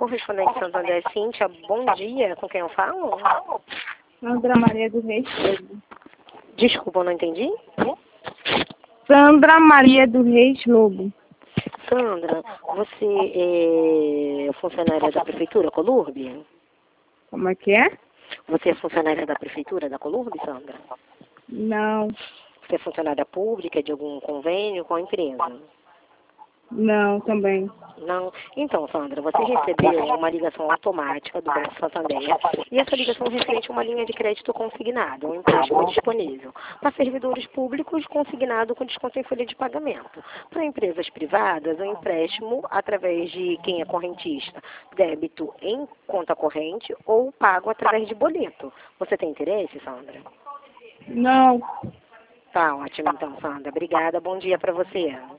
Correspondente Santander, Cíntia, bom dia. Com quem eu falo? Sandra Maria do Reis Lobo. Desculpa, eu não entendi. Sandra Maria do Reis Lobo. Sandra, você é funcionária da Prefeitura Colurbe? Como é que é? Você é funcionária da Prefeitura da Colurbe, Sandra? Não, Você é funcionária pública de algum convênio com a empresa? não também. Não. Então, Sandra, você recebeu uma ligação automática do Banco Santander e essa ligação referente a uma linha de crédito consignada, um empréstimo disponível para servidores públicos consignado com desconto em folha de pagamento. Para empresas privadas, um empréstimo através de quem é correntista, débito em conta corrente ou pago através de boleto. Você tem interesse, Sandra? Não. Tá ótimo, então, Sandra. Obrigada. Bom dia para você.